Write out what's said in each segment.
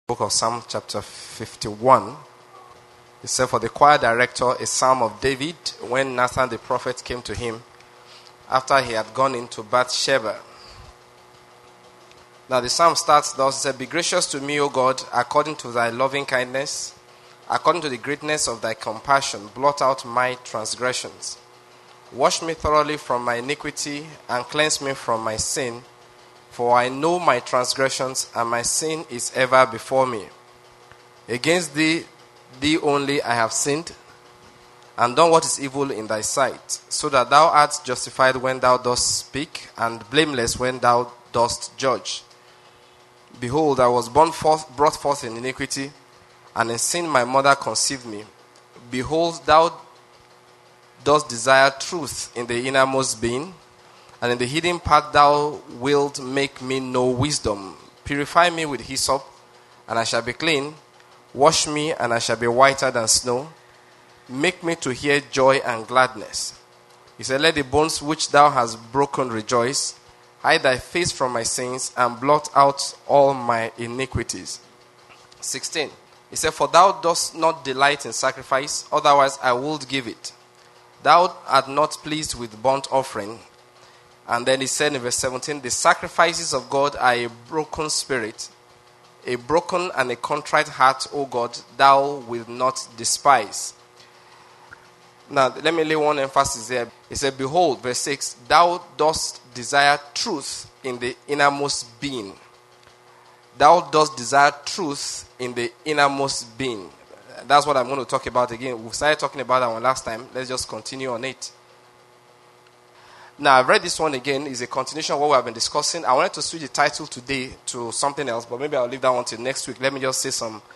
Book of Psalm chapter 51. It said, for the choir director, a psalm of David, when Nathan the prophet came to him after he had gone into Bathsheba. Now the psalm starts thus. It said, be gracious to me, O God, according to thy loving kindness, according to the greatness of thy compassion, blot out my transgressions. Wash me thoroughly from my iniquity and cleanse me from my sin. For I know my transgressions, and my sin is ever before me. Against thee only I have sinned, and done what is evil in thy sight, so that thou art justified when thou dost speak, and blameless when thou dost judge. Behold, I was brought forth in iniquity, and in sin my mother conceived me. Behold, thou dost desire truth in the innermost being, and in the hidden part thou wilt make me know wisdom. Purify me with hyssop, and I shall be clean. Wash me, and I shall be whiter than snow. Make me to hear joy and gladness. He said, let the bones which thou hast broken rejoice. Hide thy face from my sins, and blot out all my iniquities. 16. He said, for thou dost not delight in sacrifice, otherwise I would give it. Thou art not pleased with burnt offering. And then he said in verse 17, the sacrifices of God are a broken spirit, a broken and a contrite heart, O God, thou wilt not despise. Now, let me lay one emphasis there. He said, behold, verse 6, thou dost desire truth in the innermost being. Thou dost desire truth in the innermost being. That's what I'm going to talk about again. We started talking about that one last time. Let's just continue on it. Now, I've read this one again. It's a continuation of what we have been discussing. I wanted to switch the title today to something else, but maybe I'll leave that one till next week. Let me just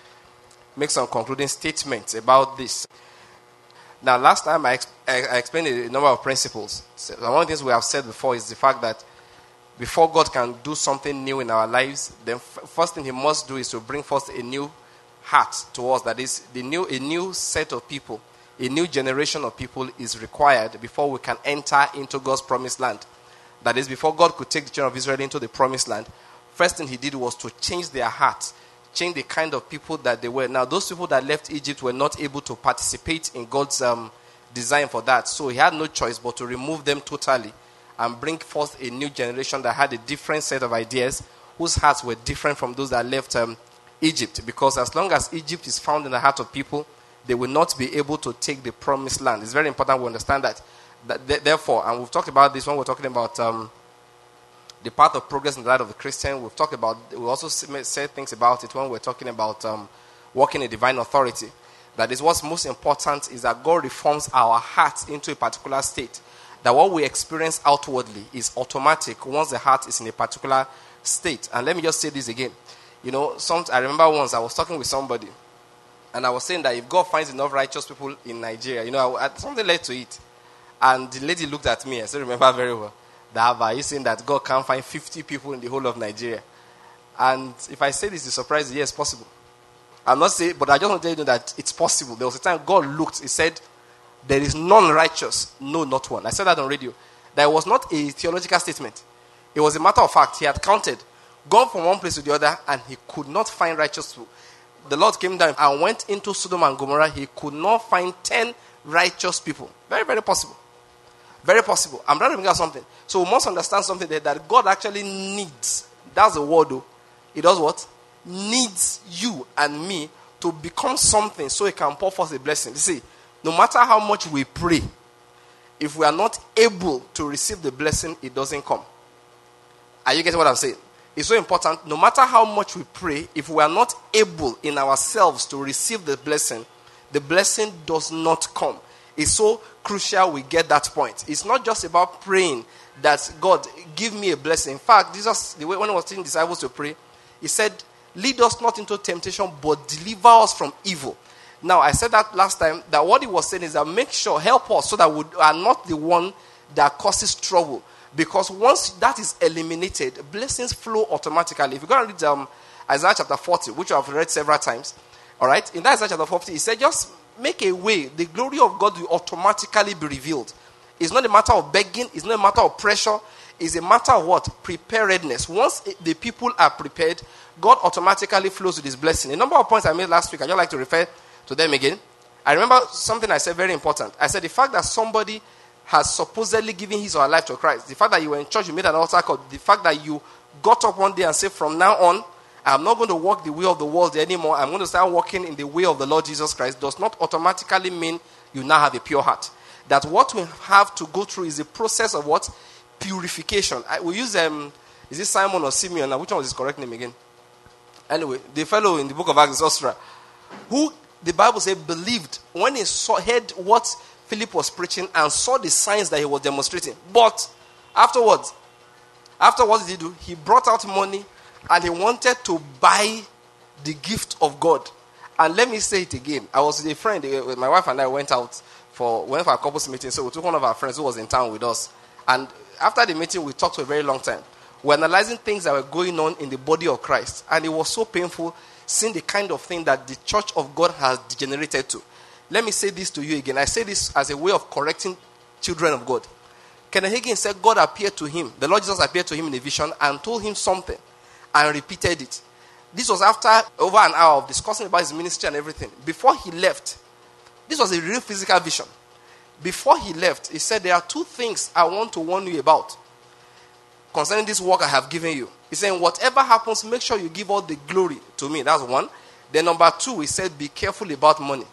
make some concluding statements about this. Now, last time I explained a number of principles. So one of the things we have said before is the fact that before God can do something new in our lives, then first thing he must do is to bring forth a new heart to us. That is, a new set of people. A new generation of people is required before we can enter into God's promised land. That is, before God could take the children of Israel into the promised land, first thing he did was to change their hearts, change the kind of people that they were. Now, those people that left Egypt were not able to participate in God's design for that. So he had no choice but to remove them totally and bring forth a new generation that had a different set of ideas, whose hearts were different from those that left Egypt. Because as long as Egypt is found in the heart of people, they will not be able to take the promised land. It's very important we understand that. Therefore, and we've talked about this when we're talking about the path of progress in the life of the Christian. We also said things about it when we're talking about walking in divine authority. That is, what's most important is that God reforms our hearts into a particular state. That what we experience outwardly is automatic once the heart is in a particular state. And let me just say this again. You know, I remember once I was talking with somebody, and I was saying that if God finds enough righteous people in Nigeria, something led to it. And the lady looked at me, I still remember very well, are you saying that God can't find 50 people in the whole of Nigeria? And if I say this, it's surprising. Yes, possible. I'm not saying, but I just want to tell you that it's possible. There was a time God looked, he said, there is none righteous, no, not one. I said that on radio. That was not a theological statement. It was a matter of fact. He had counted, gone from one place to the other, and he could not find righteous people. The Lord came down and went into Sodom and Gomorrah. He could not find 10 righteous people. Very, very possible. Very possible. I'm trying to bring out something. So we must understand something there, that God actually needs. That's the word though. He does what? Needs you and me to become something so he can pour forth a blessing. You see, no matter how much we pray, if we are not able to receive the blessing, it doesn't come. Are you getting what I'm saying? It's so important. No matter how much we pray, if we are not able in ourselves to receive the blessing does not come. It's so crucial we get that point. It's not just about praying that God give me a blessing. In fact, Jesus, when he was teaching disciples to pray, he said, lead us not into temptation, but deliver us from evil. Now, I said that last time, that what he was saying is that make sure, help us so that we are not the one that causes trouble. Because once that is eliminated, blessings flow automatically. If you go and read Isaiah chapter 40, which I've read several times, all right, in that Isaiah chapter 40, he said, just make a way. The glory of God will automatically be revealed. It's not a matter of begging. It's not a matter of pressure. is a matter of what? Preparedness. Once the people are prepared, God automatically flows with his blessing. A number of points I made last week, I'd just like to refer to them again. I remember something I said very important. I said the fact that somebody has supposedly given his or her life to Christ, the fact that you were in church, you made an altar call, the fact that you got up one day and said, from now on, I'm not going to walk the way of the world anymore. I'm going to start walking in the way of the Lord Jesus Christ, does not automatically mean you now have a pure heart. That what we have to go through is a process of what? Purification. We use, is it Simon or Simeon? Which one was his correct name again? Anyway, the fellow in the book of Acts, Ostra, who the Bible says believed when he heard what Philip was preaching and saw the signs that he was demonstrating. But afterwards, what did he do? He brought out money and he wanted to buy the gift of God. And let me say it again. I was with a friend, my wife and I went out for a couples meeting. So we took one of our friends who was in town with us. And after the meeting, we talked for a very long time. We're analyzing things that were going on in the body of Christ. And it was so painful seeing the kind of thing that the church of God has degenerated to. Let me say this to you again. I say this as a way of correcting children of God. Kenneth Hagin said God appeared to him. The Lord Jesus appeared to him in a vision and told him something and repeated it. This was after over an hour of discussing about his ministry and everything. Before he left, this was a real physical vision. Before he left, he said, there are two things I want to warn you about concerning this work I have given you. He said, whatever happens, make sure you give all the glory to me. That's one. Then number two, he said, be careful about money.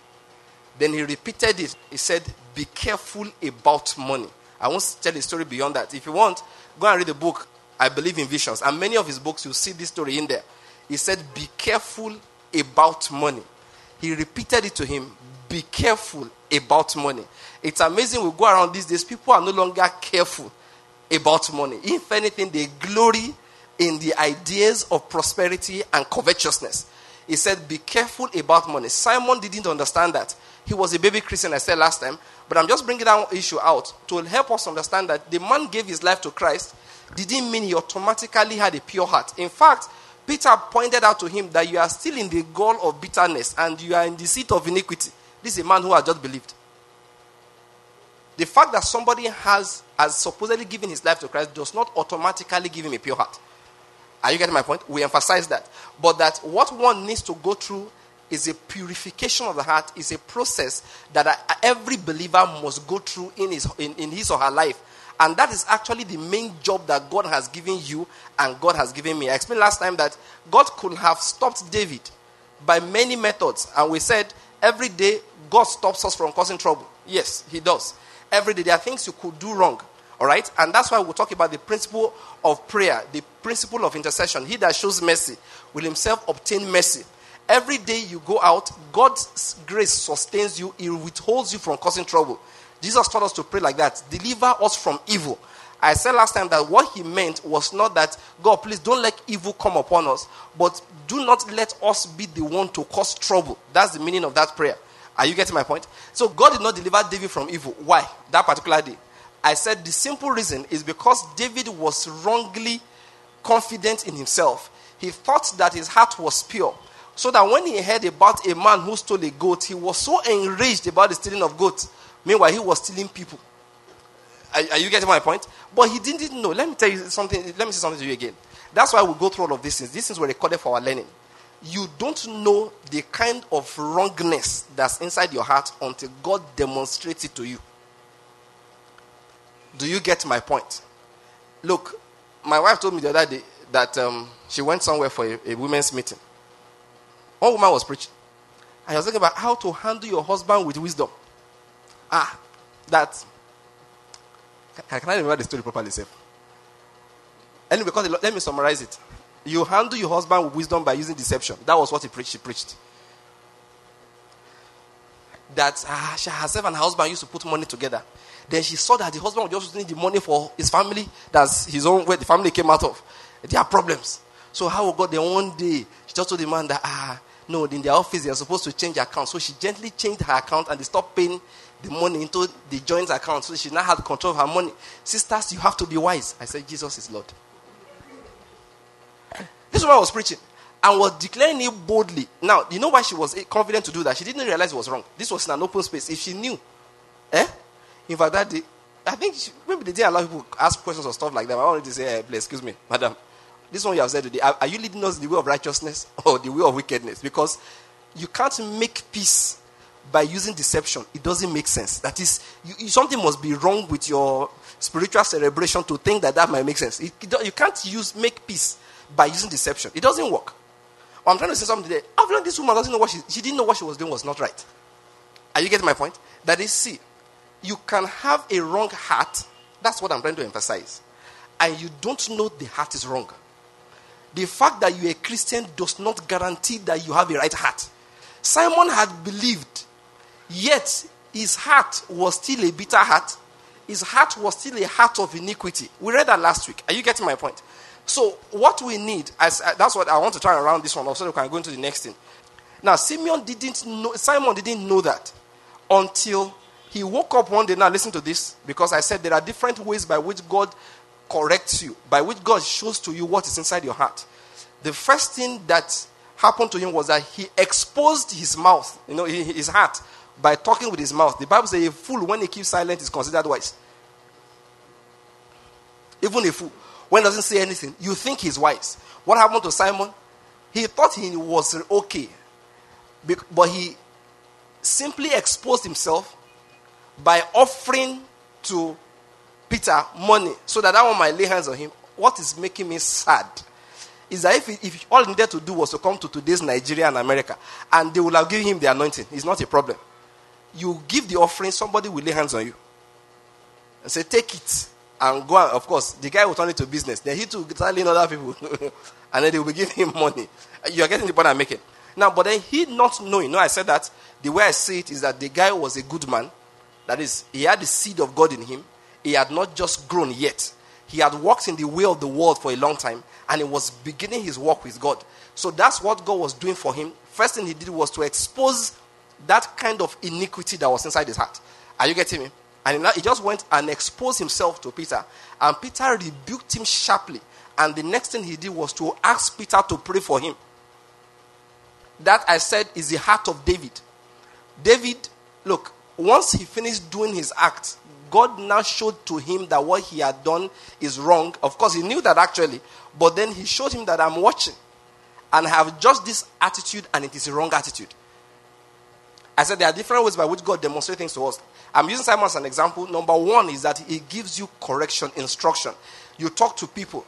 Then he repeated it. He said, be careful about money. I won't tell the story beyond that. If you want, go and read the book, I Believe in Visions. And many of his books, you'll see this story in there. He said, be careful about money. He repeated it to him, be careful about money. It's amazing we go around these days, people are no longer careful about money. If anything, they glory in the ideas of prosperity and covetousness. He said, be careful about money. Simon didn't understand that. He was a baby Christian, I said last time. But I'm just bringing that issue out to help us understand that the man gave his life to Christ didn't mean he automatically had a pure heart. In fact, Peter pointed out to him that you are still in the gall of bitterness and you are in the seat of iniquity. This is a man who has just believed. The fact that somebody has supposedly given his life to Christ does not automatically give him a pure heart. Are you getting my point? We emphasize that. But that what one needs to go through is a purification of the heart, is a process that every believer must go through in his or her life. And that is actually the main job that God has given you and God has given me. I explained last time that God could have stopped David by many methods. And we said every day God stops us from causing trouble. Yes, he does. Every day there are things you could do wrong. All right? And that's why we'll talk about the principle of prayer, the principle of intercession. He that shows mercy will himself obtain mercy. Every day you go out, God's grace sustains you. It withholds you from causing trouble. Jesus taught us to pray like that. Deliver us from evil. I said last time that what he meant was not that, God, please don't let evil come upon us, but do not let us be the one to cause trouble. That's the meaning of that prayer. Are you getting my point? So God did not deliver David from evil. Why? That particular day. I said the simple reason is because David was wrongly confident in himself. He thought that his heart was pure. So that when he heard about a man who stole a goat, he was so enraged about the stealing of goats. Meanwhile, he was stealing people. Are you getting my point? But he didn't know. Let me tell you something. Let me say something to you again. That's why we go through all of these things. These things were recorded for our learning. You don't know the kind of wrongness that's inside your heart until God demonstrates it to you. Do you get my point? Look, my wife told me the other day that she went somewhere for a women's meeting. One woman was preaching. And I was thinking about how to handle your husband with wisdom. Can I remember the story properly, sir? Anyway, because let me summarize it. You handle your husband with wisdom by using deception. That was what she preached. That herself and her husband used to put money together. Then she saw that the husband was just using the money for his family. That's his own, where the family came out of. There are problems. So how we got there one day, she just told the man that, no, in their office they are supposed to change account. So she gently changed her account and they stopped paying the money into the joint account. So she now had control of her money. Sisters, you have to be wise. I said, Jesus is Lord. This is what I was preaching. And was declaring it boldly. Now, you know why she was confident to do that? She didn't realize it was wrong. This was in an open space. If she knew, in fact, that day, I think maybe they didn't allow people to ask questions or stuff like that. I wanted to say, hey, please, excuse me, madam. This one you have said today, are you leading us the way of righteousness or the way of wickedness? Because you can't make peace by using deception. It doesn't make sense. That is, something must be wrong with your spiritual celebration to think that might make sense. You can't make peace by using deception. It doesn't work. Well, I'm trying to say something today. I've learned this woman doesn't know she didn't know what she was doing was not right. Are you getting my point? That is, see, you can have a wrong heart. That's what I'm trying to emphasize. And you don't know the heart is wrong. The fact that you're a Christian does not guarantee that you have a right heart. Simon had believed, yet his heart was still a bitter heart. His heart was still a heart of iniquity. We read that last week. Are you getting my point? So what we need, that's what I want to try around this one, so we can go into the next thing. Now, Simon didn't know that until he woke up one day. Now, listen to this, because I said there are different ways by which God corrects you, by which God shows to you what is inside your heart. The first thing that happened to him was that he exposed his mouth, his heart, by talking with his mouth. The Bible says a fool, when he keeps silent, is considered wise. Even a fool, when he doesn't say anything, you think he's wise. What happened to Simon? He thought he was okay, but he simply exposed himself by offering to Peter money so that one might lay hands on him. What is making me sad is that if all he needed to do was to come to today's Nigeria and America, and they will have given him the anointing, it's not a problem. You give the offering, somebody will lay hands on you and say, take it and go. Of course, the guy will turn it to business. Then he too start laying other people, and then they will be giving him money. You are getting the point I'm making. Now, but then he not knowing. I said that the way I see it is that the guy was a good man. That is, he had the seed of God in him. He had not just grown yet. He had walked in the way of the world for a long time, and he was beginning his walk with God. So that's what God was doing for him. First thing he did was to expose that kind of iniquity that was inside his heart. Are you getting me? And he just went and exposed himself to Peter. And Peter rebuked him sharply. And the next thing he did was to ask Peter to pray for him. That, I said, is the heart of David. David, look, once he finished doing his act, God now showed to him that what he had done is wrong. Of course, he knew that actually. But then he showed him that I'm watching. And I have just this attitude, and it is a wrong attitude. I said there are different ways by which God demonstrates things to us. I'm using Simon as an example. Number one is that he gives you correction, instruction. You talk to people.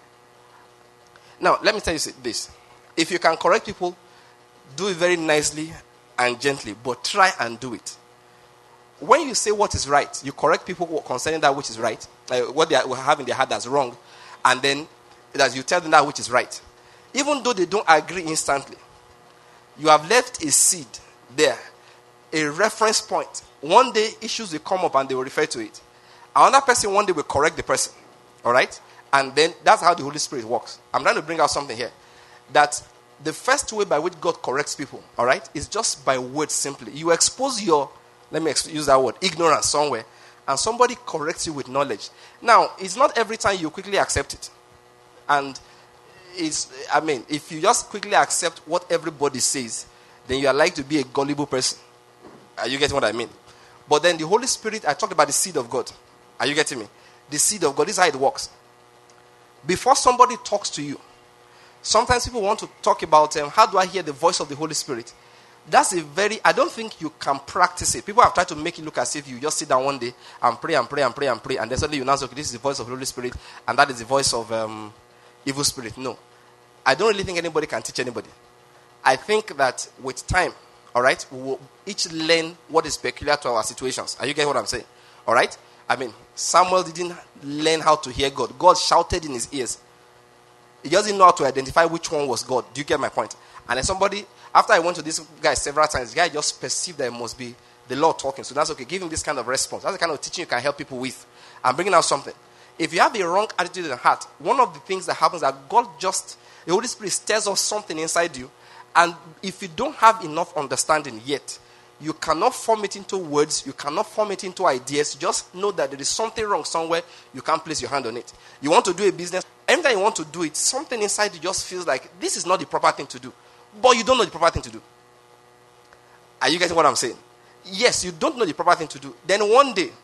Now, let me tell you this. If you can correct people, do it very nicely and gently, but try and do it. When you say what is right, you correct people concerning that which is right, what they have in their heart that's wrong, and then as you tell them that which is right. Even though they don't agree instantly, you have left a seed there, a reference point. One day, issues will come up and they will refer to it. Another person one day will correct the person. All right? And then that's how the Holy Spirit works. I'm trying to bring out something here. That the first way by which God corrects people, all right, is just by words simply. You expose your, let me use that word, ignorance somewhere, and somebody corrects you with knowledge. Now, it's not every time you quickly accept it. And if you just quickly accept what everybody says, then you are likely to be a gullible person. Are you getting what I mean? But then the Holy Spirit, I talked about the seed of God. Are you getting me? The seed of God, this is how it works. Before somebody talks to you, sometimes people want to talk about how do I hear the voice of the Holy Spirit? That's I don't think you can practice it. People have tried to make it look as if you just sit down one day and pray and pray and pray and pray, and then suddenly you announce, okay, this is the voice of the Holy Spirit, and that is the voice of evil spirit. No. I don't really think anybody can teach anybody. I think that with time, all right, we will each learn what is peculiar to our situations. Are you getting what I'm saying? All right? Samuel didn't learn how to hear God. God shouted in his ears. He just didn't know how to identify which one was God. Do you get my point? And then somebody, after I went to this guy several times, the guy just perceived that it must be the Lord talking. So that's okay. Give him this kind of response. That's the kind of teaching you can help people with. I'm bringing out something. If you have a wrong attitude in the heart, one of the things that happens is that the Holy Spirit stirs up something inside you. And if you don't have enough understanding yet, you cannot form it into words. You cannot form it into ideas. Just know that there is something wrong somewhere. You can't place your hand on it. You want to do a business. Every time you want to do it, something inside you just feels like this is not the proper thing to do. But you don't know the proper thing to do. Are you getting what I'm saying? Yes, you don't know the proper thing to do. Then one day,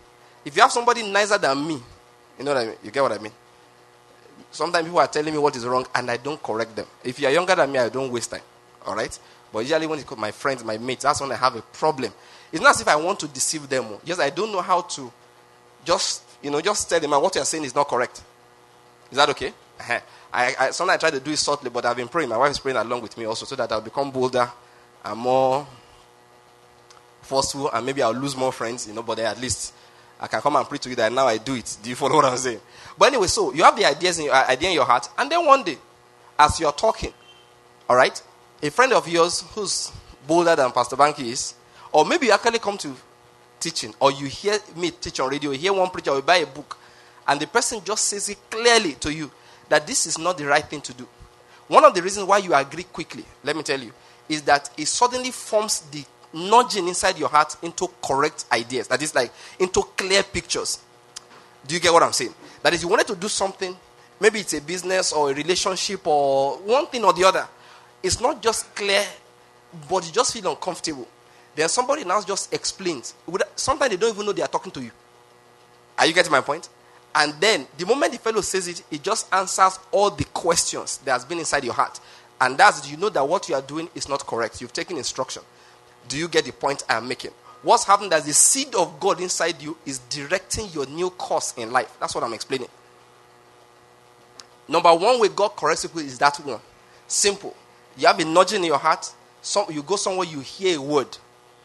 If you have somebody nicer than me, you know what I mean? You get what I mean? Sometimes people are telling me what is wrong and I don't correct them. If you are younger than me, I don't waste time. All right? But usually when it's my friends, my mates, that's when I have a problem. It's not as if I want to deceive them. Just I don't know how to just tell them what you're saying is not correct. Is that okay? I sometimes I try to do it subtly, but I've been praying. My wife is praying along with me also so that I'll become bolder and more forceful, and maybe I'll lose more friends, but then at least I can come and preach to you that now I do it. Do you follow what I'm saying? But anyway, so you have the idea in your heart, and then one day, as you're talking, all right, a friend of yours who's bolder than Pastor Banky is, or maybe you actually come to teaching, or you hear me teach on radio, you hear one preacher, or you buy a book, and the person just says it clearly to you that this is not the right thing to do. One of the reasons why you agree quickly, let me tell you, is that it suddenly forms the nudging inside your heart into correct ideas. That is like into clear pictures. Do you get what I'm saying? That is, you wanted to do something, maybe it's a business or a relationship or one thing or the other. It's not just clear, but you just feel uncomfortable. Then somebody now just explains. Sometimes they don't even know they are talking to you. Are you getting my point? And then the moment the fellow says it, it just answers all the questions that has been inside your heart. And that's, you know that what you are doing is not correct. You've taken instruction. Do you get the point I am making? What's happening is the seed of God inside you is directing your new course in life. That's what I'm explaining. Number one way God corrects people is that one. Simple. You have a nudging in your heart. You go somewhere, you hear a word.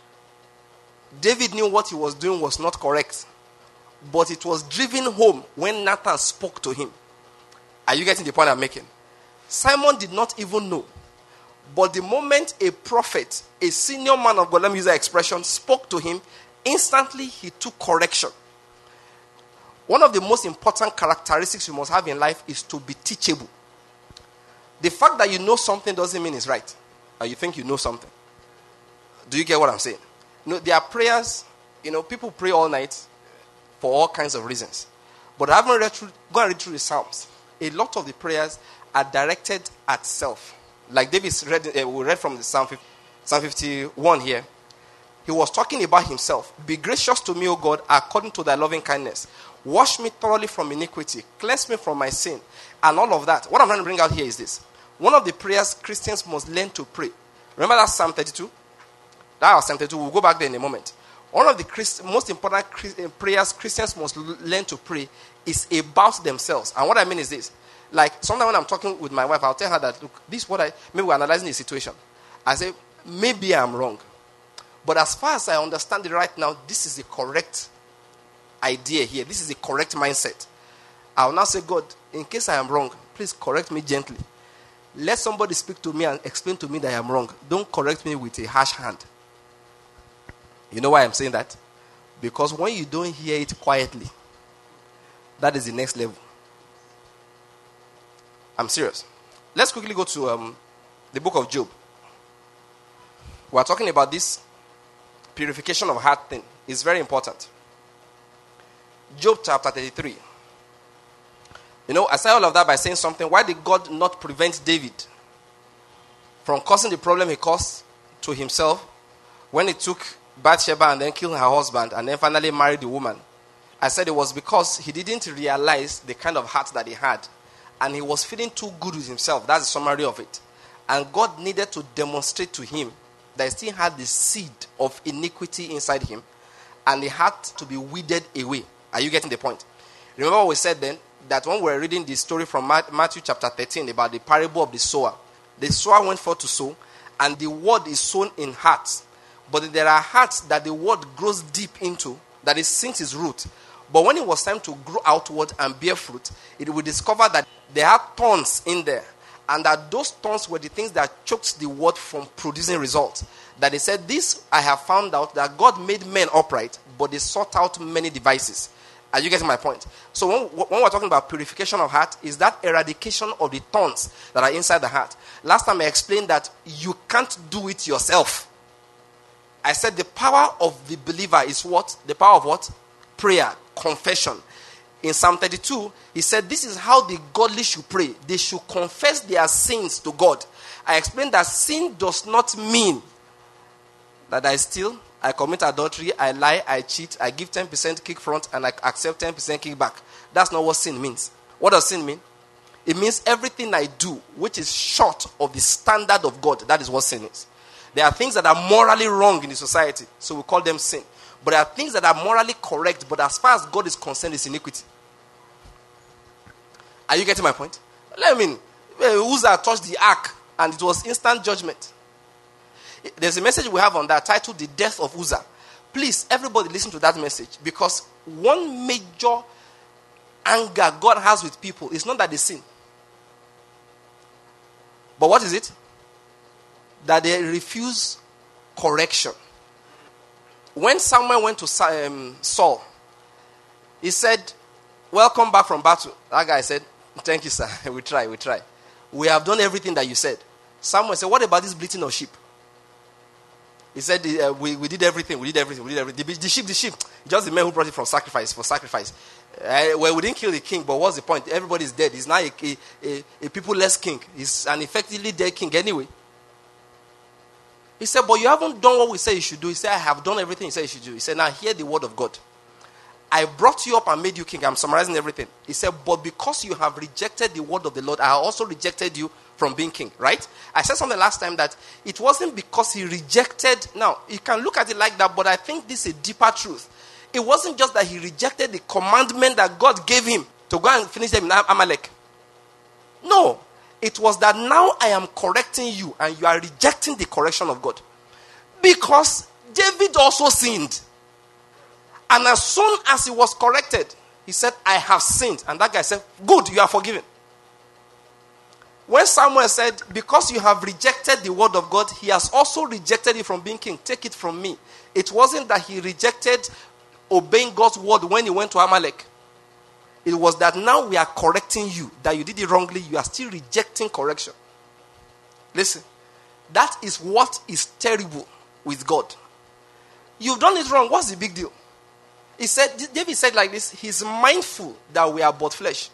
David knew what he was doing was not correct. But it was driven home when Nathan spoke to him. Are you getting the point I'm making? Simon did not even know. But the moment a prophet, a senior man of God, let me use that expression, spoke to him, instantly he took correction. One of the most important characteristics you must have in life is to be teachable. The fact that you know something doesn't mean it's right. Or you think you know something. Do you get what I'm saying? There are prayers, people pray all night for all kinds of reasons. But I haven't read through the Psalms. A lot of the prayers are directed at self. Like David we read from the Psalm 51 here. He was talking about himself. Be gracious to me, O God, according to thy loving kindness. Wash me thoroughly from iniquity. Cleanse me from my sin. And all of that. What I'm trying to bring out here is this. One of the prayers Christians must learn to pray. Remember that Psalm 32? That was Psalm 32. We'll go back there in a moment. One of the most important prayers Christians must learn to pray is about themselves. And what I mean is this. Like, sometimes when I'm talking with my wife, I'll tell her that, look, this is what maybe we're analyzing the situation. I say, maybe I'm wrong. But as far as I understand it right now, this is the correct idea here. This is the correct mindset. I'll now say, God, in case I am wrong, please correct me gently. Let somebody speak to me and explain to me that I am wrong. Don't correct me with a harsh hand. You know why I'm saying that? Because when you don't hear it quietly, that is the next level. I'm serious. Let's quickly go to the book of Job. We're talking about this purification of heart thing. It's very important. Job chapter 33. I say all of that by saying something. Why did God not prevent David from causing the problem he caused to himself when he took Bathsheba and then killed her husband and then finally married the woman? I said it was because he didn't realize the kind of heart that he had. And he was feeling too good with himself. That's the summary of it. And God needed to demonstrate to him that he still had the seed of iniquity inside him. And it had to be weeded away. Are you getting the point? Remember what we said then? That when we were reading the story from Matthew chapter 13 about the parable of the sower. The sower went forth to sow. And the word is sown in hearts. But there are hearts that the word grows deep into. That it sinks its root. But when it was time to grow outward and bear fruit, it will discover that there are thorns in there. And that those thorns were the things that choked the word from producing results. That they said, this I have found out, that God made men upright, but they sought out many devices. Are you getting my point? So when we're talking about purification of heart, is that eradication of the thorns that are inside the heart. Last time I explained that you can't do it yourself. I said the power of the believer is what? The power of what? Prayer, confession. In Psalm 32, he said, this is how the godly should pray. They should confess their sins to God. I explained that sin does not mean that I steal, I commit adultery, I lie, I cheat, I give 10% kick front, and I accept 10% kick back. That's not what sin means. What does sin mean? It means everything I do which is short of the standard of God. That is what sin is. There are things that are morally wrong in the society, so we call them sin. But there are things that are morally correct, but as far as God is concerned, it's iniquity. Are you getting my point? Uzzah touched the ark, and it was instant judgment. There's a message we have on that titled The Death of Uzzah. Please, everybody listen to that message, because one major anger God has with people is not that they sin. But what is it? That they refuse correction. When Samuel went to Saul, he said, welcome back from battle. That guy said, thank you, sir. We try. We have done everything that you said. Samuel said, what about this bleating of sheep? He said, we did everything. The sheep. Just the man who brought it for sacrifice. Well, we didn't kill the king, but what's the point? Everybody's dead. He's now a people-less king. He's an effectively dead king anyway. He said, but you haven't done what we said you should do. He said, I have done everything you said you should do. He said, now hear the word of God. I brought you up and made you king. I'm summarizing everything. He said, but because you have rejected the word of the Lord, I also rejected you from being king, right? I said something last time that it wasn't because he rejected. Now, you can look at it like that, but I think this is a deeper truth. It wasn't just that he rejected the commandment that God gave him to go and finish them in Amalek. No. It was that now I am correcting you and you are rejecting the correction of God. Because David also sinned. And as soon as he was corrected, he said, I have sinned. And that guy said, good, you are forgiven. When Samuel said, because you have rejected the word of God, he has also rejected it from being king. Take it from me. It wasn't that he rejected obeying God's word when he went to Amalek. It was that now we are correcting you, that you did it wrongly, you are still rejecting correction. Listen, that is what is terrible with God. You've done it wrong, what's the big deal? David said like this, he's mindful that we are but flesh.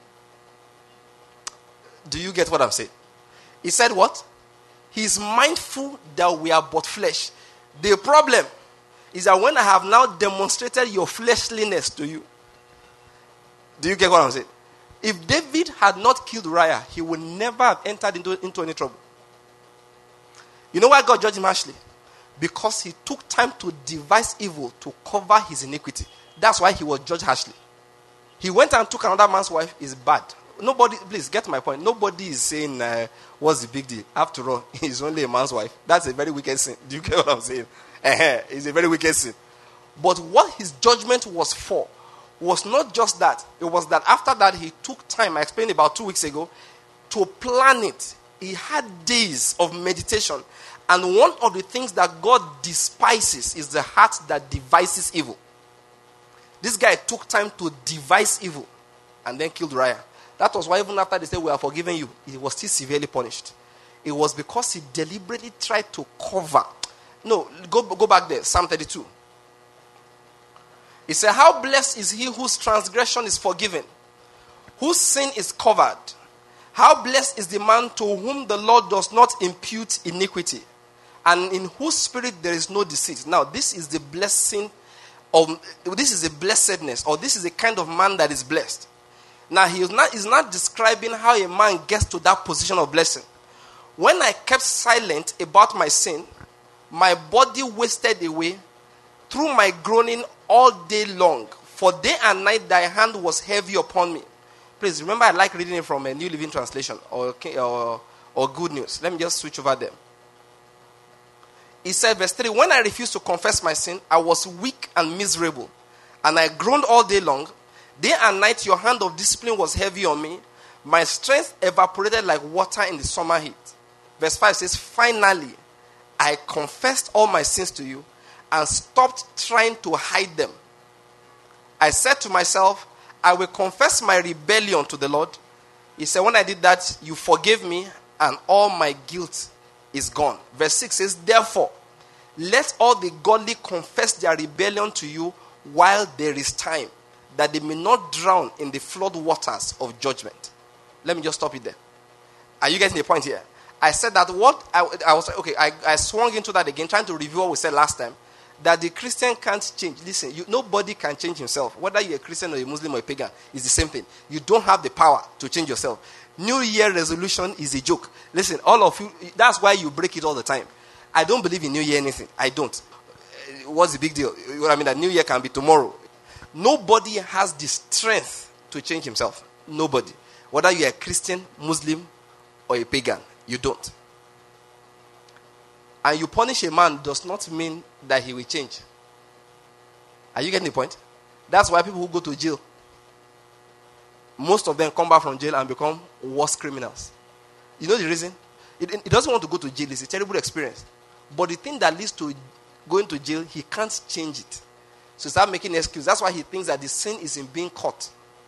Do you get what I'm saying? He said what? He's mindful that we are but flesh. The problem is that when I have now demonstrated your fleshliness to you, do you get what I'm saying? If David had not killed Uriah, he would never have entered into any trouble. You know why God judged him harshly? Because he took time to devise evil to cover his iniquity. That's why he was judged harshly. He went and took another man's wife. Is bad. Nobody, please get my point. Nobody is saying, what's the big deal? After all, he's only a man's wife. That's a very wicked sin. Do you get what I'm saying? It's a very wicked sin. But what his judgment was for was not just that. It was that after that he took time, I explained about 2 weeks ago, to plan it. He had days of meditation. And one of the things that God despises is the heart that devises evil. This guy took time to devise evil and then killed Uriah. That was why even after they said, we are forgiving you, he was still severely punished. It was because he deliberately tried to cover. No, go back there, Psalm 32. He said, how blessed is he whose transgression is forgiven, whose sin is covered. How blessed is the man to whom the Lord does not impute iniquity, and in whose spirit there is no deceit. Now, this is the blessing this is a blessedness, or this is a kind of man that is blessed. Now, he's not describing how a man gets to that position of blessing. When I kept silent about my sin, my body wasted away through my groaning all day long. For day and night thy hand was heavy upon me. Please remember, I like reading it from a New Living Translation or Good News. Let me just switch over them. He said, verse 3, when I refused to confess my sin, I was weak and miserable, and I groaned all day long. Day and night your hand of discipline was heavy on me. My strength evaporated like water in the summer heat. Verse 5 says, finally, I confessed all my sins to you and stopped trying to hide them. I said to myself, I will confess my rebellion to the Lord. He said, when I did that, you forgave me and all my guilt is gone. Verse 6 says, therefore, let all the godly confess their rebellion to you while there is time, that they may not drown in the flood waters of judgment. Let me just stop it there. Are you getting the point here? I said that I was okay. I swung into that again, trying to review what we said last time. that the Christian can't change. Listen, nobody can change himself. Whether you're a Christian or a Muslim or a pagan, it's the same thing. You don't have the power to change yourself. New Year resolution is a joke. Listen, all of you, that's why you break it all the time. I don't believe in New Year anything. I don't. What's the big deal? I mean, that New Year can be tomorrow. Nobody has the strength to change himself. Nobody. Whether you're a Christian, Muslim, or a pagan, you don't. And you punish a man does not mean that he will change. Are you getting the point? That's why people who go to jail, most of them come back from jail and become worse criminals. You know the reason? It doesn't want to go to jail. It's a terrible experience. But the thing that leads to going to jail, he can't change it. So start making excuses. That's why he thinks that the sin is in being caught.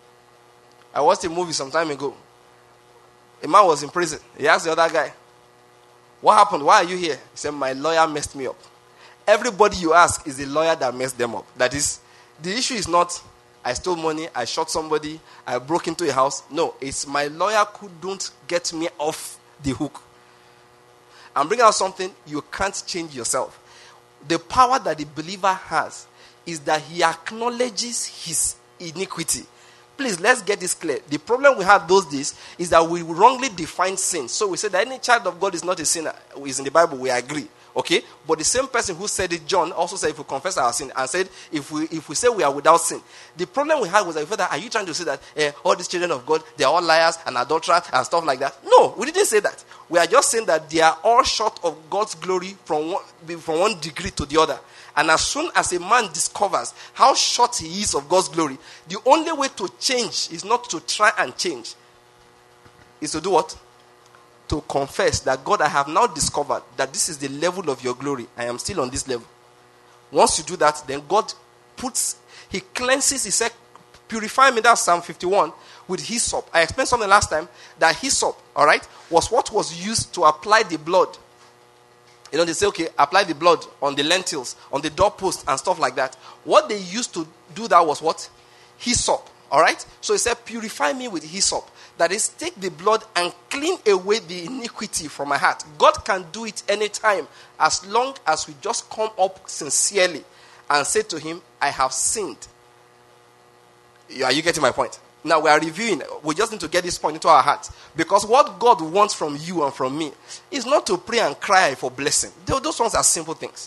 I watched a movie some time ago. A man was in prison. He asked the other guy, "What happened? Why are you here?" He said, "My lawyer messed me up." Everybody you ask is the lawyer that messed them up. That is, the issue is not, I stole money, I shot somebody, I broke into a house. No, it's my lawyer couldn't get me off the hook. I'm bringing out something you can't change yourself. The power that the believer has is that he acknowledges his iniquity. Please, let's get this clear. The problem we had those days is that we wrongly define sin. So we said that any child of God is not a sinner. It's in the Bible, we agree. Okay? But the same person who said it, John, also said if we confess our sin, and said if we say we are without sin. The problem we had was that we felt that, are you trying to say that all these children of God, they are all liars and adulterers and stuff like that? No, we didn't say that. We are just saying that they are all short of God's glory from one degree to the other. And as soon as a man discovers how short he is of God's glory, the only way to change is not to try and change. Is to do what? To confess that, God, I have now discovered that this is the level of your glory. I am still on this level. Once you do that, then God he cleanses, he said, purify me, that's Psalm 51, with hyssop. I explained something last time, that hyssop, all right, was what was used to apply the blood. You know, they say, okay, apply the blood on the lentils, on the doorpost and stuff like that. What they used to do that was what? Hyssop, all right? So he said, purify me with hyssop. That is, take the blood and clean away the iniquity from my heart. God can do it anytime, as long as we just come up sincerely and say to him, I have sinned. Are you getting my point? Now we are reviewing. We just need to get this point into our hearts. Because what God wants from you and from me is not to pray and cry for blessing. Those ones are simple things.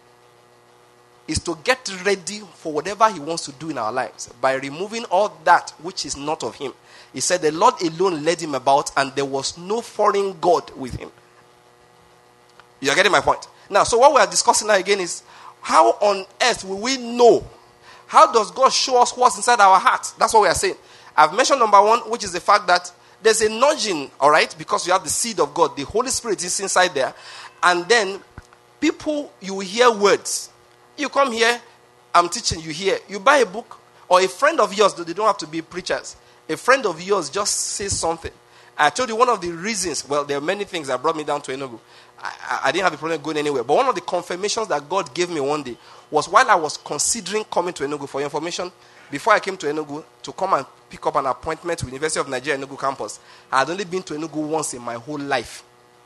Is to get ready for whatever he wants to do in our lives by removing all that which is not of him. He said the Lord alone led him about, and there was no foreign God with him. You are getting my point? Now, so what we are discussing now again is, how on earth will we know? How does God show us what's inside our heart? That's what we are saying. I've mentioned number one, which is the fact that there's a nudging, all right? Because you have the seed of God. The Holy Spirit is inside there. And then people, you hear words. You come here, I'm teaching you here. You buy a book, or a friend of yours, they don't have to be preachers. A friend of yours just says something. I told you one of the reasons, well, there are many things that brought me down to Enugu. I didn't have a problem going anywhere. But one of the confirmations that God gave me one day was while I was considering coming to Enugu. For your information, before I came to Enugu to come and pick up an appointment with University of Nigeria Enugu campus, I had only been to Enugu once in my whole life.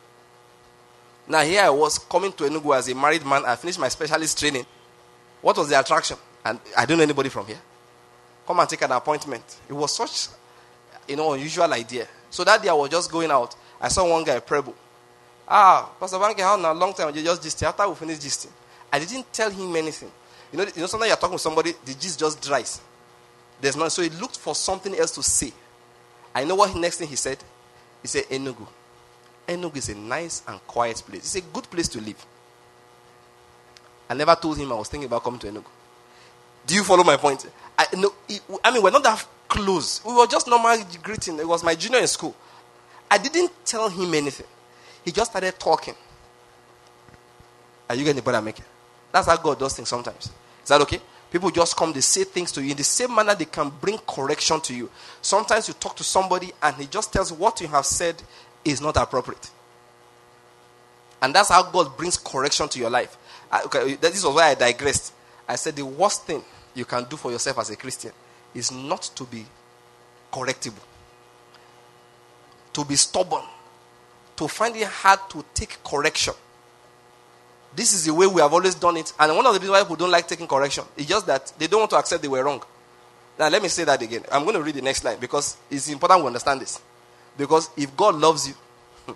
Now here I was coming to Enugu as a married man. I finished my specialist training. What was the attraction? And I don't know anybody from here. Come and take an appointment. It was such, unusual idea. So that day I was just going out. I saw one guy, Preble. Pastor Banke, how now? Long time, you just gisting. After we finished gisting, I didn't tell him anything. You know, sometimes you're talking with somebody, the gist just dries. There's none. So he looked for something else to say. I know what next thing he said. He said, Enugu. Enugu is a nice and quiet place. It's a good place to live. I never told him I was thinking about coming to Enugu. Do you follow my point? We're not that close. We were just normal greeting. It was my junior in school. I didn't tell him anything. He just started talking. Are you getting the point I'm making? That's how God does things sometimes. Is that okay? People just come, they say things to you. In the same manner, they can bring correction to you. Sometimes you talk to somebody and he just tells what you have said is not appropriate. And that's how God brings correction to your life. This was why I digressed. I said the worst thing you can do for yourself as a Christian is not to be correctable, to be stubborn, to find it hard to take correction. This is the way we have always done it. And one of the reasons why people don't like taking correction is just that they don't want to accept they were wrong. Now, let me say that again. I'm going to read the next line because it's important we understand this. Because if God loves you,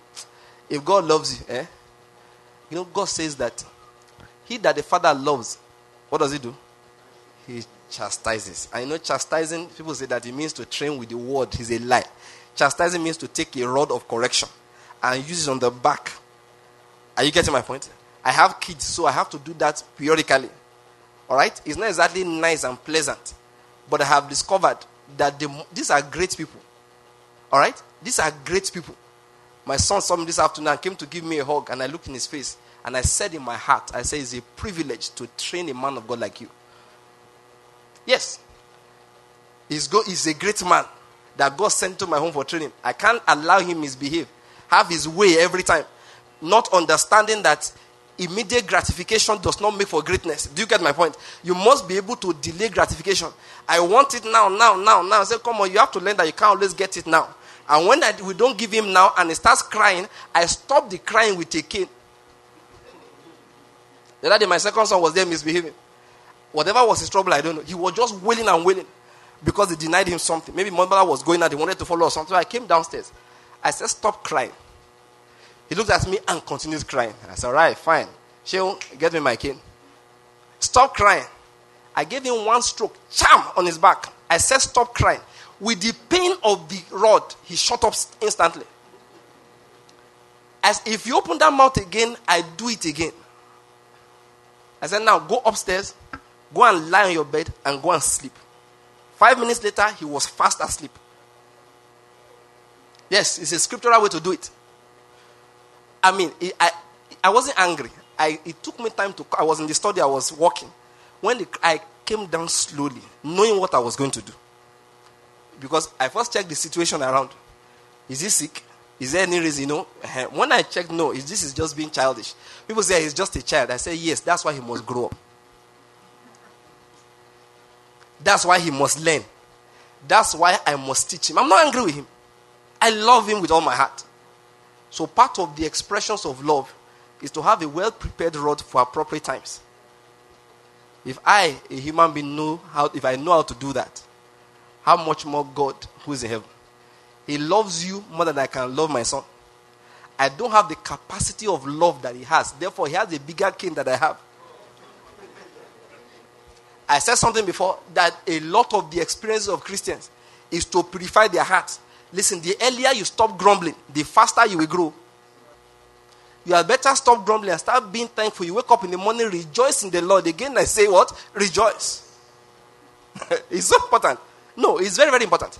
God says that he that the Father loves, what does he do? He chastises. And chastising, people say that it means to train with the word. It's a lie. Chastising means to take a rod of correction and use it on the back. Are you getting my point? I have kids, so I have to do that periodically. Alright? It's not exactly nice and pleasant. But I have discovered that these are great people. Alright? These are great people. My son saw me this afternoon and came to give me a hug, and I looked in his face and I said in my heart, I say, it's a privilege to train a man of God like you. Yes. He's a great man that God sent to my home for training. I can't allow him misbehave, have his way every time, not understanding that immediate gratification does not make for greatness. Do you get my point? You must be able to delay gratification. I want it now. I say, come on, you have to learn that you can't always get it now. And when we don't give him now and he starts crying, I stop the crying with a cane. The other day, my second son was there misbehaving. Whatever was his trouble, I don't know. He was just wailing and wailing because they denied him something. Maybe my mother was going out, they wanted to follow or something. So I came downstairs. I said, stop crying. He looked at me and continued crying. I said, all right, fine. Sheol, get me my cane. Stop crying. I gave him one stroke, cham, on his back. I said, stop crying. With the pain of the rod, he shut up instantly. As if you open that mouth again, I do it again. I said, now go upstairs, go and lie on your bed and go and sleep. 5 minutes later, he was fast asleep. Yes, it's a scriptural way to do it. I mean, I wasn't angry. It took me time I was in the study, I was walking. When I came down slowly, knowing what I was going to do. Because I first checked the situation around. Is he sick? Is there any reason, When I checked, no, this is just being childish. People say he's just a child. I say, yes, that's why he must grow up. That's why he must learn. That's why I must teach him. I'm not angry with him. I love him with all my heart. So part of the expressions of love is to have a well-prepared rod for appropriate times. If I, a human being, if I know how to do that, how much more God who is in heaven? He loves you more than I can love my son. I don't have the capacity of love that he has. Therefore, he has a bigger cane that I have. I said something before that a lot of the experiences of Christians is to purify their hearts. Listen, the earlier you stop grumbling, the faster you will grow. You had better stop grumbling and start being thankful. You wake up in the morning, rejoice in the Lord. Again, I say what? Rejoice. It's so important. No, it's very, very important.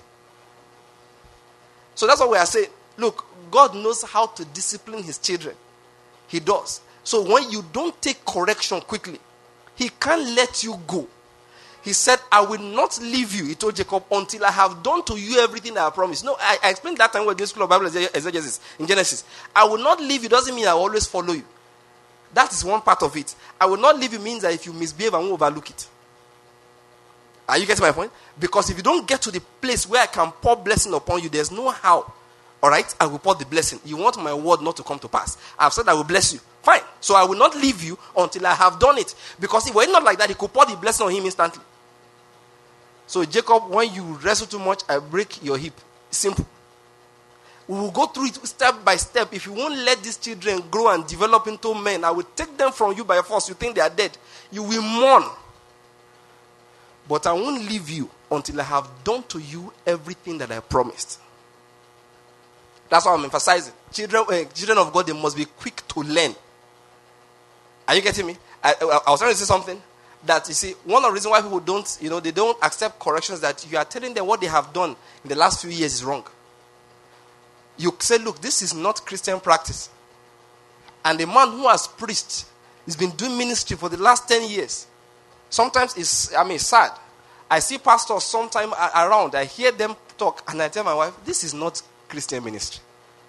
So that's what we are saying. Look, God knows how to discipline his children. He does. So when you don't take correction quickly, he can't let you go. He said, I will not leave you, he told Jacob, until I have done to you everything I have promised. No, I explained that time when we were doing School of Bible Exegesis in Genesis. I will not leave you doesn't mean I will always follow you. That is one part of it. I will not leave you means that if you misbehave, I won't overlook it. Are you getting my point? Because if you don't get to the place where I can pour blessing upon you, there's no how. Alright? I will pour the blessing. You want my word not to come to pass. I've said I will bless you. Fine. So I will not leave you until I have done it. Because if it were not like that, he could pour the blessing on him instantly. So Jacob, when you wrestle too much, I break your hip. Simple. We will go through it step by step. If you won't let these children grow and develop into men, I will take them from you by force. You think they are dead. You will mourn. But I won't leave you until I have done to you everything that I promised. That's what I'm emphasizing. Children of God, they must be quick to learn. Are you getting me? I was trying to say something that, you see, one of the reasons why people don't, they don't accept corrections that you are telling them what they have done in the last few years is wrong. You say, look, this is not Christian practice. And the man who has preached, he's been doing ministry for the last 10 years. Sometimes it's sad. I see pastors sometime around. I hear them talk and I tell my wife, this is not Christian ministry.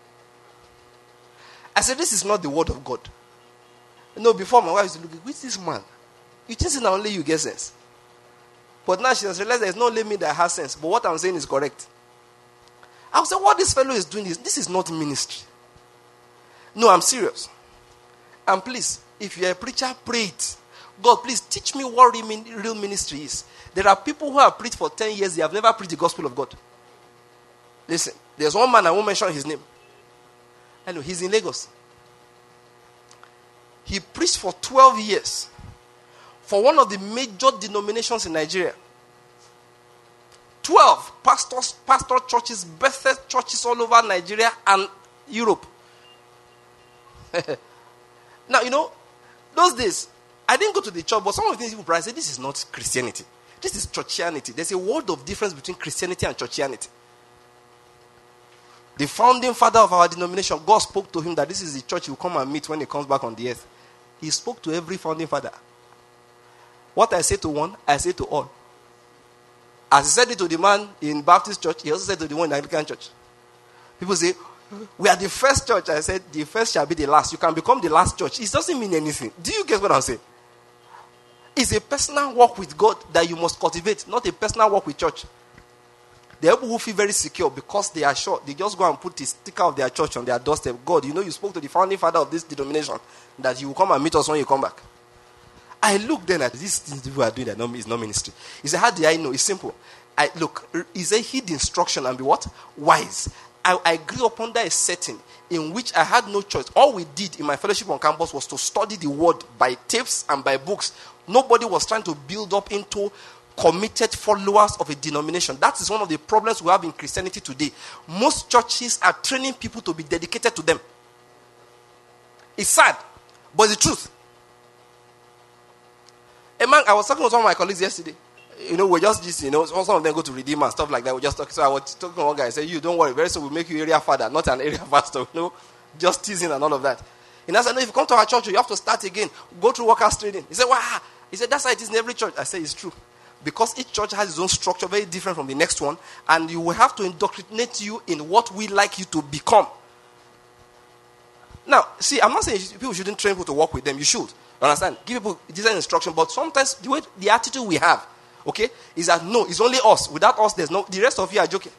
I said, this is not the word of God. Before my wife used to look, who is this man? You think it's not only you get sense. But now she has realized there's no only me that has sense. But what I'm saying is correct. I would say, what this fellow is doing this is not ministry. No, I'm serious. And please, if you're a preacher, pray it. God, please teach me what real ministry is. There are people who have preached for 10 years, they have never preached the gospel of God. Listen, there's one man, I won't mention his name. I know, he's in Lagos. He preached for 12 years for one of the major denominations in Nigeria. 12 pastor churches, Bethel churches all over Nigeria and Europe. Now, those days, I didn't go to the church, but some of the things people say, this is not Christianity. This is churchianity. There's a world of difference between Christianity and churchianity. The founding father of our denomination, God spoke to him that this is the church he will come and meet when he comes back on the earth. He spoke to every founding father. What I say to one, I say to all. As he said it to the man in Baptist church, he also said to the one in Anglican church. People say, we are the first church. I said, the first shall be the last. You can become the last church. It doesn't mean anything. Do you get what I'm saying? It's a personal walk with God that you must cultivate, not a personal walk with church. There are people who feel very secure because they are sure. They just go and put the sticker of their church on their doorstep. God, you spoke to the founding father of this denomination that you will come and meet us when you come back. I look then at these things people are doing that is not ministry. He said, how do I know? It's simple. He said, heed instruction and be what? Wise. I grew up under a setting in which I had no choice. All we did in my fellowship on campus was to study the word by tapes and by books. Nobody was trying to build up into committed followers of a denomination. That is one of the problems we have in Christianity today. Most churches are training people to be dedicated to them. It's sad, but it's the truth. I was talking to some of my colleagues yesterday. We're just some of them go to Redeemer and stuff like that. We just talking. So I was talking to one guy. I said, don't worry, very soon we'll make you area father, not an area pastor. Just teasing and all of that. And I said, no, if you come to our church, you have to start again. Go through workers training. He said, wow. He said, that's how it is in every church. I said, it's true. Because each church has its own structure, very different from the next one. And you will have to indoctrinate you in what we like you to become. Now, see, I'm not saying people shouldn't train people to work with them. You should. You understand? Give people decent instruction. But sometimes the attitude we have, okay, is that no, it's only us. Without us, the rest of you are joking.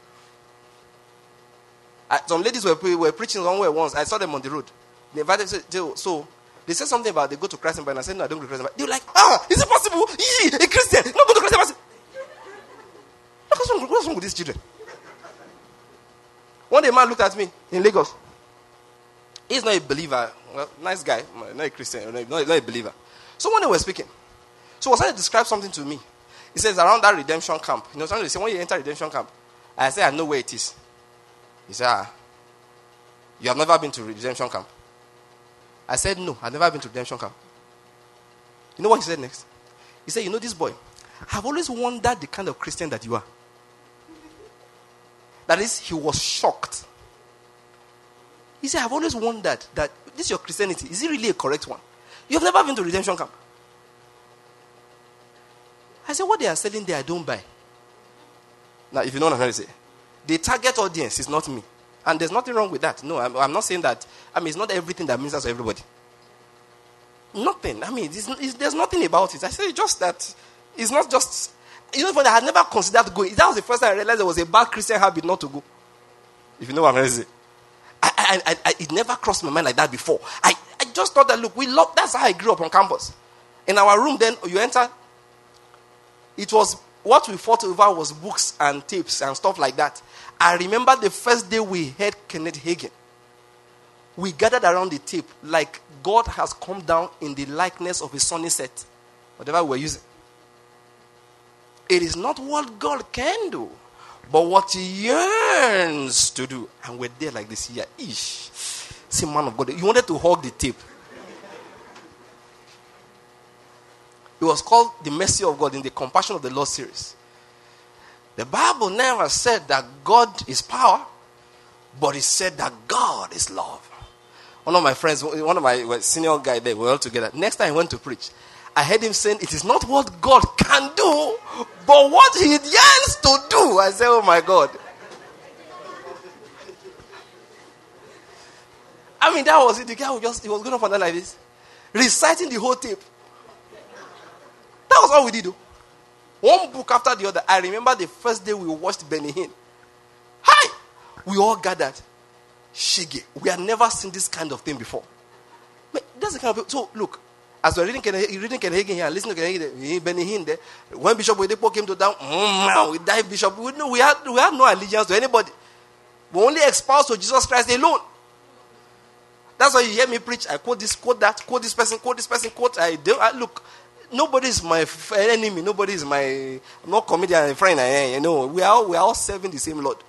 Some ladies were preaching somewhere once. I saw them on the road. They invited, so they said something about they go to Christ and I said, no, I don't go to Christ. They were like, is it possible? A Christian, not go to Christ. I said, what's wrong with these children? One day a man looked at me in Lagos. He's not a believer. Well, nice guy, not a Christian, not a believer. So one day we're speaking. So I was trying to describe something to me. He says, around that redemption camp. Somebody said, when you enter redemption camp, I said, I know where it is. He said, you have never been to redemption camp? I said, no, I've never been to redemption camp. You know what he said next? He said, this boy, I've always wondered the kind of Christian that you are. That is, he was shocked. He said, I've always wondered that this your Christianity, is it really a correct one? You've never been to redemption camp. I said, what they are selling there, I don't buy. Now, if you know what I'm trying to say, the target audience is not me. And there's nothing wrong with that. No, I'm not saying that. It's not everything that ministers to everybody. Nothing. There's nothing about it. I say just that it's not just, I had never considered going. That was the first time I realized there was a bad Christian habit not to go. If you know what I'm trying to say. It never crossed my mind like that before. I just thought that, look, that's how I grew up on campus. In our room, then, you enter, it was, what we fought over was books and tapes and stuff like that. I remember the first day we heard Kenneth Hagin. We gathered around the tape like God has come down in the likeness of a sunny set. Whatever we were using. It is not what God can do, but what he yearns to do. And we're there like this here. Ish. See, man of God, you wanted to hug the tape. It was called The Mercy of God in the Compassion of the Lord series. The Bible never said that God is power, but it said that God is love. One of my friends, one of my senior guys there, we were all together. Next time he went to preach, I heard him saying, it is not what God can do, but what he yearns to do. I said, oh my God. That was it. The guy he was going up on that like this, reciting the whole tape. That was all we did, though. One book after the other. I remember the first day we watched Benny Hinn. Hi! We all gathered. Shige. We had never seen this kind of thing before. That's the kind of people. So, look, As we're reading Ken Hagin here, listening to Ken Hagin, when Bishop Oyedepo came to down, we died Bishop. We had no allegiance to anybody. We only espoused to Jesus Christ alone. That's why you hear me preach. I quote this, quote that, quote this person, quote. Look, nobody is my enemy. Nobody is I'm not comedian and friend. We are all serving the same Lord.